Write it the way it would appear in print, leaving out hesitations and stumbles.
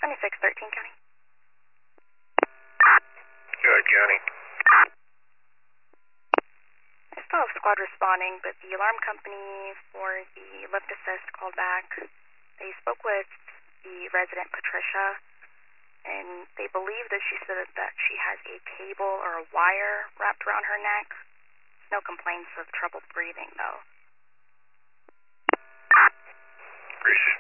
2613 County. Good, County. I still have squad responding, but the alarm company for the lift assist called back. They spoke with the resident, Patricia, and they believe that she said that she has a cable or a wire wrapped around her neck. No complaints of trouble breathing, though. Appreciate